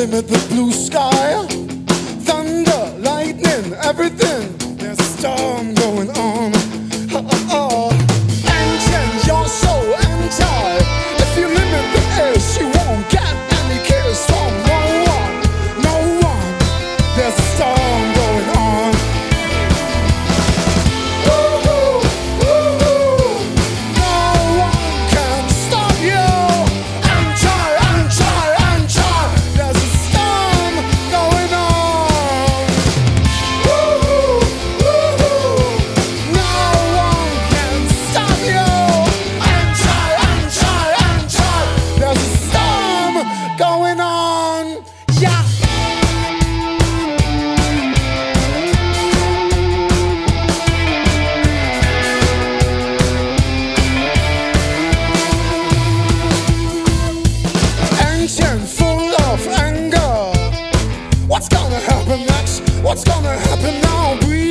limit the blue sky. Thunder, lightning, everything. There's a storm going on. Ancient, you're so anti. If you limit the ace, you won't get any kiss from no one. No one. There's a storm going on. Woo-hoo, woo-hoo. No one can stop you. Anti, anti, anti. There's a storm going on. Woo-hoo, woo-hoo. No one can stop you. Anti, anti, anti. There's a storm going on. Yeah. Ancient, full of anger. What's gonna happen next? What's gonna happen now? Breathe